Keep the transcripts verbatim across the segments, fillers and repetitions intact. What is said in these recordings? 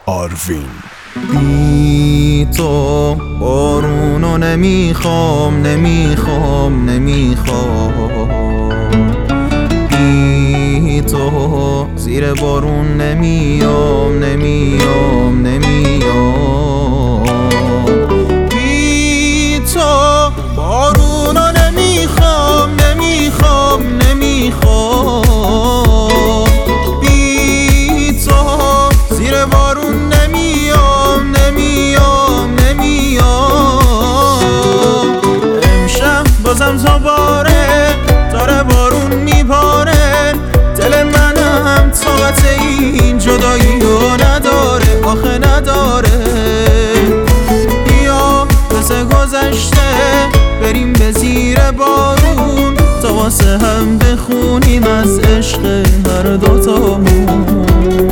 آروین. بی تو بارونو نمیخوام نمیخوام نمیخوام، بی تو زیر بارون نمیام نمیام نمیام، بی تو بارونو نمیخوام نمیخوام نمیخوام، بی تو زیر بارون نمیام نمیام نمیام. امشب بازم دوباره داره بارون میباره، دل منم طاقت این جدایی رو نداره آخه نداره. بیا مثل گذشته بریم به زیر بارون، تا واسه هم بخونیم از عشق هر دوتامون.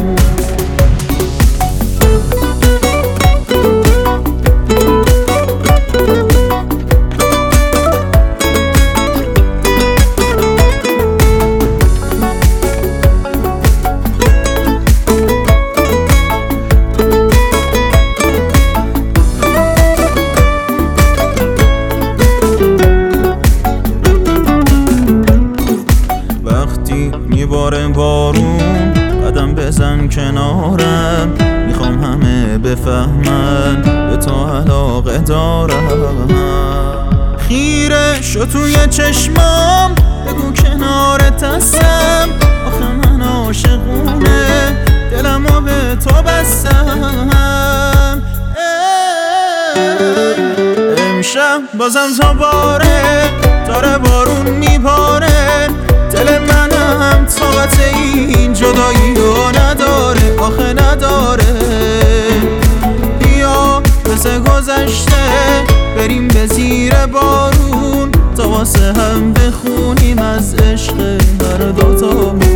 میباره بارون قدم بزن کنارم، میخوام همه بفهمن به تو علاقه دارم. خیره شو توی چشمام بگو کنارت هستم، آخه من عاشقونه دلمو به تو بستم. امشب بازم دوباره داره بارون میباره، دل منم طاقت این جدایی رو نداره آخه نداره. بیا مثل گذشته بریم به زیر بارون، تا واسه هم بخونیم از عشق هر دوتامون.